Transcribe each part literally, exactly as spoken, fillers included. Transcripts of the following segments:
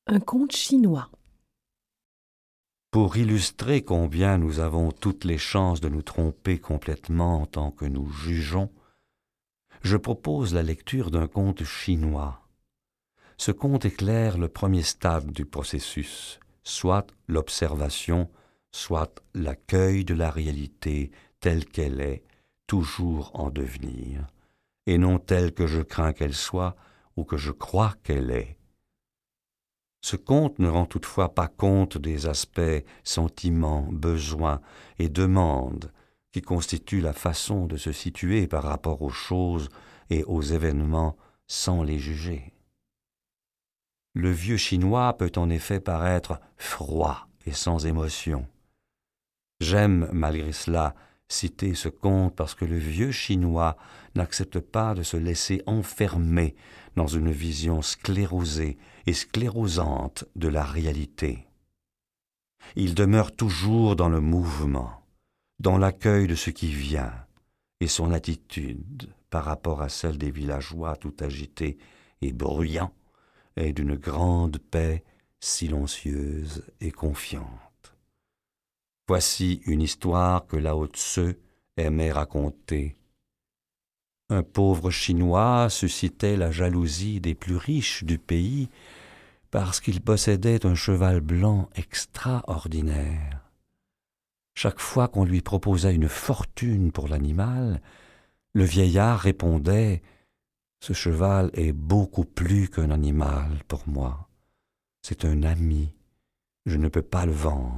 Un conte chinois. Pour illustrer combien nous avons toutes les chances de nous tromper complètement en tant que nous jugeons, je propose la lecture d'un conte chinois. Ce conte éclaire le premier stade du processus, soit l'observation, soit l'accueil de la réalité telle qu'elle est, toujours en devenir, et non telle que je crains qu'elle soit ou que je crois qu'elle est. Ce conte ne rend toutefois pas compte des aspects, sentiments, besoins et demandes qui constituent la façon de se situer par rapport aux choses et aux événements sans les juger. Le vieux chinois peut en effet paraître froid et sans émotion. J'aime, malgré cela, citer ce conte parce que le vieux chinois n'accepte pas de se laisser enfermer dans une vision sclérosée et sclérosante de la réalité. Il demeure toujours dans le mouvement, dans l'accueil de ce qui vient, et son attitude par rapport à celle des villageois tout agités et bruyants est d'une grande paix silencieuse et confiante. Voici une histoire que Lao Tse aimait raconter. Un pauvre Chinois suscitait la jalousie des plus riches du pays parce qu'il possédait un cheval blanc extraordinaire. Chaque fois qu'on lui proposait une fortune pour l'animal, le vieillard répondait « Ce cheval est beaucoup plus qu'un animal pour moi. C'est un ami. Je ne peux pas le vendre. »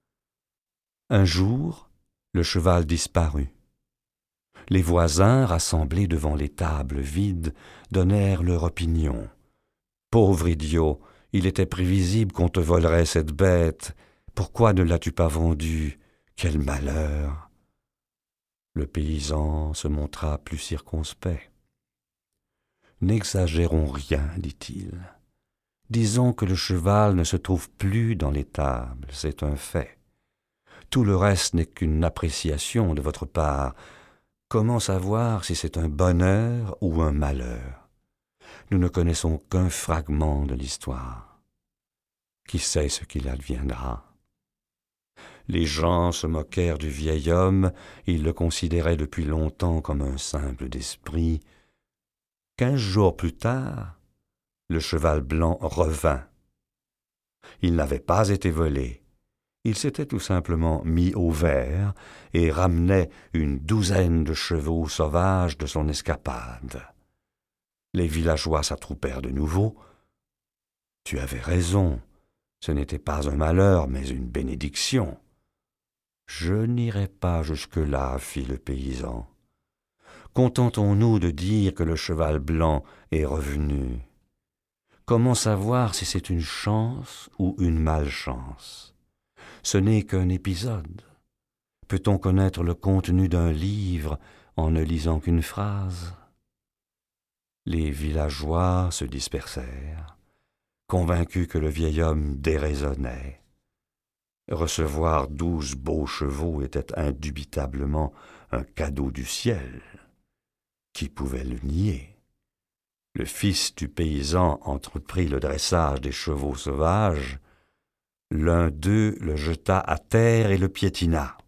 Un jour, le cheval disparut. Les voisins, rassemblés devant les tables vides, donnèrent leur opinion. « Pauvre idiot, il était prévisible qu'on te volerait cette bête. Pourquoi ne l'as-tu pas vendue? Quel malheur !» Le paysan se montra plus circonspect. « N'exagérons rien, dit-il. Disons que le cheval ne se trouve plus dans les tables, c'est un fait. Tout le reste n'est qu'une appréciation de votre part. Comment savoir si c'est un bonheur ou un malheur? Nous ne connaissons qu'un fragment de l'histoire. Qui sait ce qu'il adviendra? Les gens se moquèrent du vieil homme, ils le considéraient depuis longtemps comme un simple d'esprit. Quinze jours plus tard, le cheval blanc revint. Il n'avait pas été volé. Il s'était tout simplement mis au vert et ramenait une douzaine de chevaux sauvages de son escapade. Les villageois s'attroupèrent de nouveau. « Tu avais raison, ce n'était pas un malheur, mais une bénédiction. »« Je n'irai pas jusque-là, fit le paysan. Contentons-nous de dire que le cheval blanc est revenu. Comment savoir si c'est une chance ou une malchance ? Ce n'est qu'un épisode. Peut-on connaître le contenu d'un livre en ne lisant qu'une phrase? » Les villageois se dispersèrent, convaincus que le vieil homme déraisonnait. Recevoir douze beaux chevaux était indubitablement un cadeau du ciel. Qui pouvait le nier? Le fils du paysan entreprit le dressage des chevaux sauvages. L'un d'eux le jeta à terre et le piétina.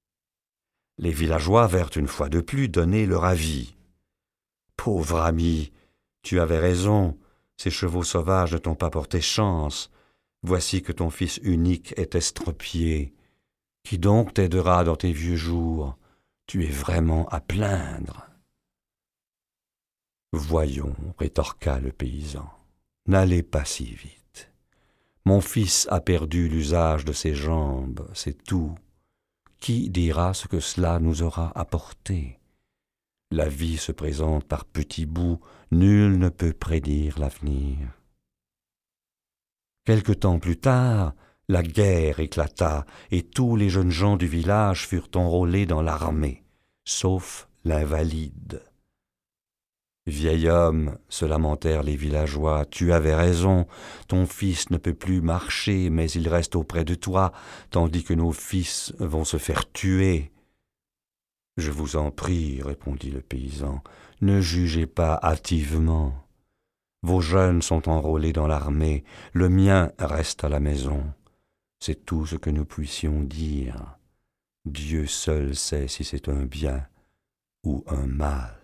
Les villageois vinrent une fois de plus donner leur avis. « Pauvre ami, tu avais raison, ces chevaux sauvages ne t'ont pas porté chance. Voici que ton fils unique est estropié. Qui donc t'aidera dans tes vieux jours? Tu es vraiment à plaindre. » « Voyons, rétorqua le paysan, n'allez pas si vite. Mon fils a perdu l'usage de ses jambes, c'est tout. Qui dira ce que cela nous aura apporté? La vie se présente par petits bouts, nul ne peut prédire l'avenir. » Quelque temps plus tard, la guerre éclata et tous les jeunes gens du village furent enrôlés dans l'armée, sauf l'invalide. « Vieil homme, se lamentèrent les villageois, tu avais raison, ton fils ne peut plus marcher, mais il reste auprès de toi, tandis que nos fils vont se faire tuer. »« Je vous en prie, répondit le paysan, ne jugez pas hâtivement. Vos jeunes sont enrôlés dans l'armée, le mien reste à la maison. C'est tout ce que nous puissions dire. Dieu seul sait si c'est un bien ou un mal.